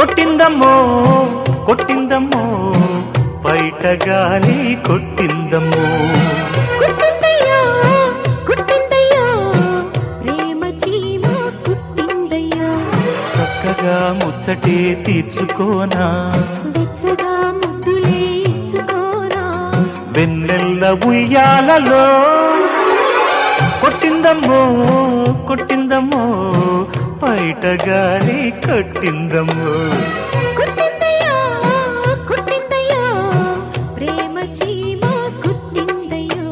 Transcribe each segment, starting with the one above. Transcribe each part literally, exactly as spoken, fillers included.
కొట్టిందమ్మో కొట్టిందమ్మో బయట గాలి కొట్టిందమ్మో కుట్టిందయ్యో కుట్టిందయ్యో ప్రేమ చీమ కుట్టిందయ్యో చక్కగా ముచ్చటే తీర్చుకోనా వెచ్చగా ముద్దులే ఇచ్చుకోనా వెన్నెల్ల ఉయ్యాలలో కొట్టిందమ్మో కొట్టిందమ్మో బయట గాలి కొట్టిందమ్మో కుట్టిందయ్యో కుట్టిందయ్యో ప్రేమ చీమ కుట్టిందయ్యో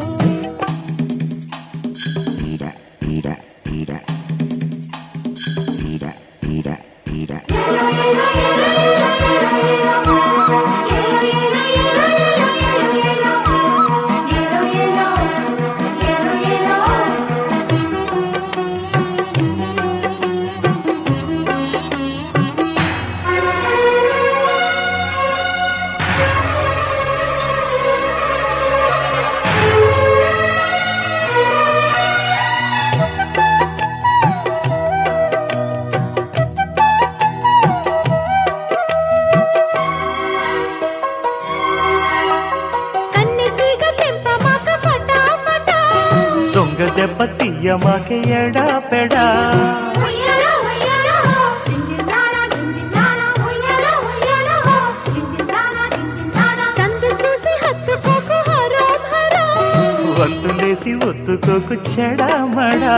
దొంగ దెబ్బ తీయమాకే ఎడా పెడా వంతులేసి ఒత్తుకోకు చెడామడా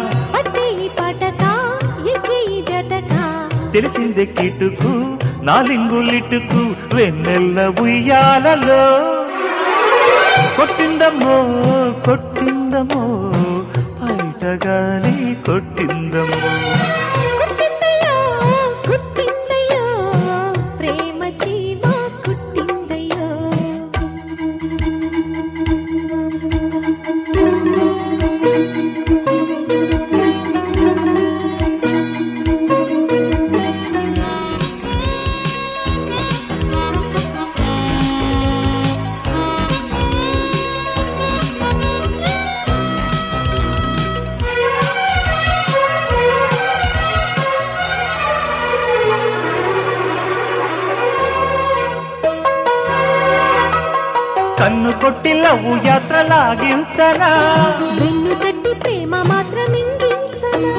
తెలిసిందే కిటుకు నాలింగులిటుకు వెన్నెల్ల ఉయ్యాలలో కొట్టిందమ్మో కొట్టిందమ్మో బయట గాలి కొట్టిందమ్మో కుట్టిందయ్యో కుట్టిందయ్యో ప్రేమ చీమ కుట్టిందయ్యో కన్ను కొట్టి లవ్వు యాత్ర లాగించనా వెన్ను తట్టి ప్రేమ మాత్రం ఇంగించనా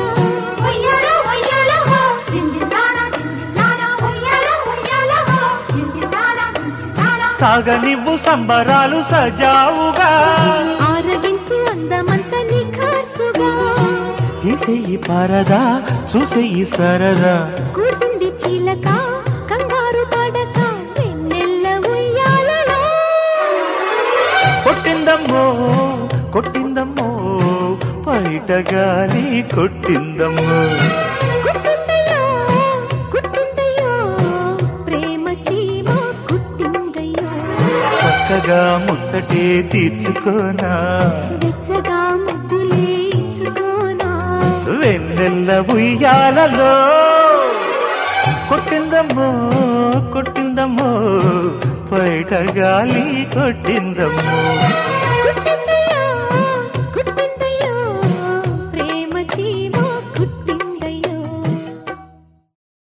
సాగనివ్వు సంబరాలు సజావుగా ఆరగించు అందమంత నిఖార్సుగా తీసేయి పరదా చూసేయి సరదా కూసింది చీలక కంగారు పడక వెన్నెల్ల ఉయ్యాలలో కొట్టిందమ్మో కొట్టిందమ్మో బయట గాలి కొట్టిందమ్మో కుట్టిందయ్యో కుట్టిందయ్యో ప్రేమ చీమ కుట్టిందయ్యో చక్కగా ముచ్చటే తీర్చుకోనా వెచ్చగా ముద్దులే ఇచ్చుకోనా వెన్నెల్ల ఉయ్యాలలో కొట్టిందమ్మో కొట్టిందమ్మో బయట గాలి కొట్టిందమ్మో